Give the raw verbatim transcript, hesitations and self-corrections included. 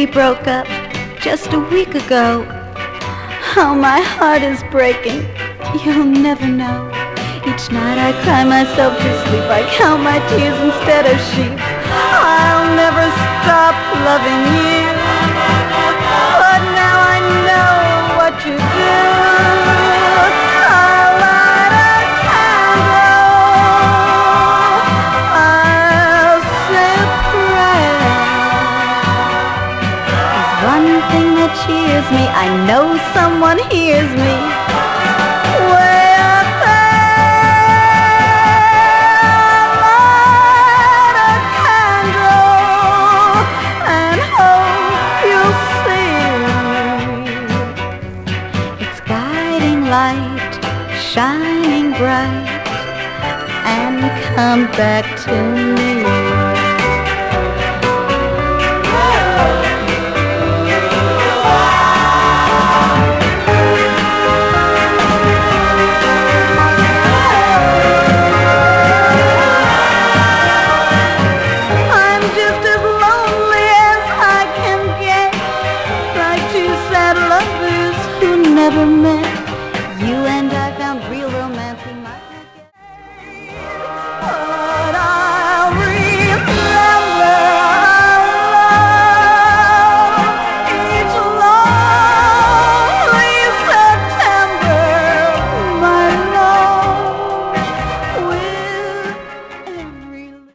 broke up just a week ago. How my heart is breaking, you'll never know. Each night I cry myself to sleep, I count my tears instead of sheep. I'll never stop loving you, but now I know what to do. I'll light a candle, I'll say a prayer. There's one thing that cheers me, I know someone hears me. Way up there, light a candle and hope you'll see me. It's guiding light, shining bright, and come back to me. Never met.